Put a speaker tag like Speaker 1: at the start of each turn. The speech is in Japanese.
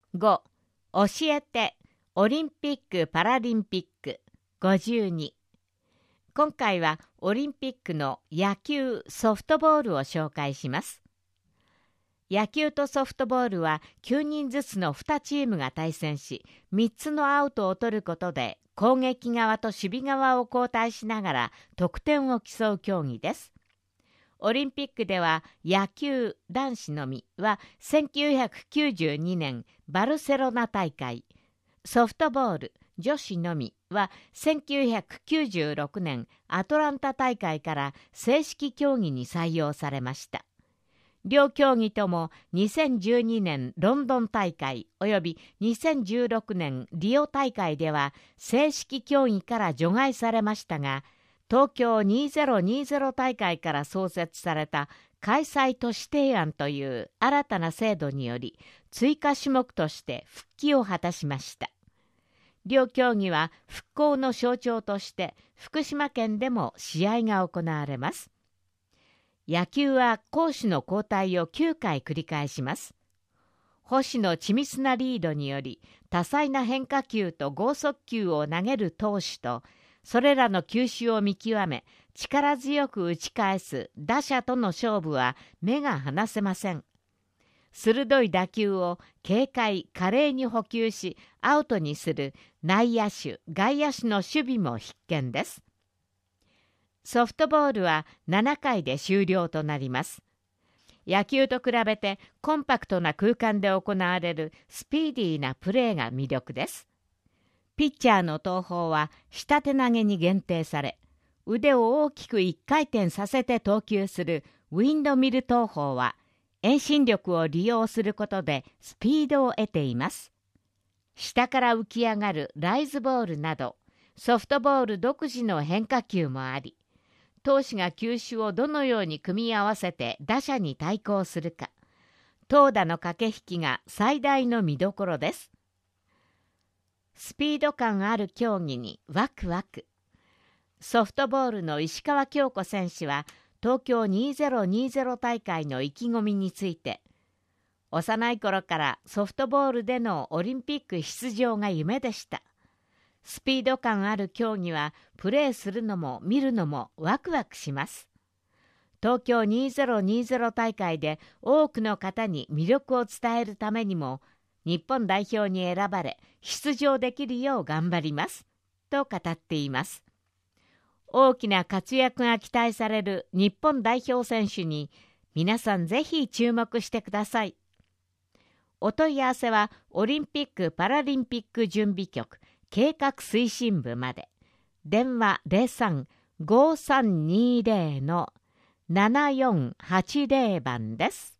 Speaker 1: 5. 教えてオリンピック・パラリンピック52。今回はオリンピックの野球・ソフトボールを紹介します。野球とソフトボールは9人ずつの2チームが対戦し、3つのアウトを取ることで攻撃側と守備側を交代しながら得点を競う競技です。オリンピックでは野球男子のみは1992年バルセロナ大会、ソフトボール女子のみは1996年アトランタ大会から正式競技に採用されました。両競技とも2012年ロンドン大会および2016年リオ大会では正式競技から除外されましたが、東京2020大会から創設された開催都市提案という新たな制度により追加種目として復帰を果たしました。両競技は復興の象徴として福島県でも試合が行われます。野球は攻守の交代を9回繰り返します。星の緻密なリードにより多彩な変化球と剛速球を投げる投手と、それらの球種を見極め力強く打ち返す打者との勝負は目が離せません。鋭い打球を軽快華麗に捕球しアウトにする内野手外野手の守備も必見です。ソフトボールは7回で終了となります。野球と比べてコンパクトな空間で行われるスピーディーなプレーが魅力です。ピッチャーの投法は下手投げに限定され、腕を大きく1回転させて投球するウィンドミル投法は遠心力を利用することでスピードを得ています。下から浮き上がるライズボールなどソフトボール独自の変化球もあり、投手が球種をどのように組み合わせて打者に対抗するか、投打の駆け引きが最大の見どころです。スピード感ある競技にワクワク。ソフトボールの石川恭子選手は東京2020大会の意気込みについて、幼い頃からソフトボールでのオリンピック出場が夢でした。スピード感ある競技はプレーするのも見るのもワクワクします。東京2020大会で多くの方に魅力を伝えるためにも日本代表に選ばれ出場できるよう頑張りますと語っています。大きな活躍が期待される日本代表選手に皆さんぜひ注目してください。お問い合わせはオリンピック・パラリンピック準備局計画推進部まで。電話03-5320-7480番です。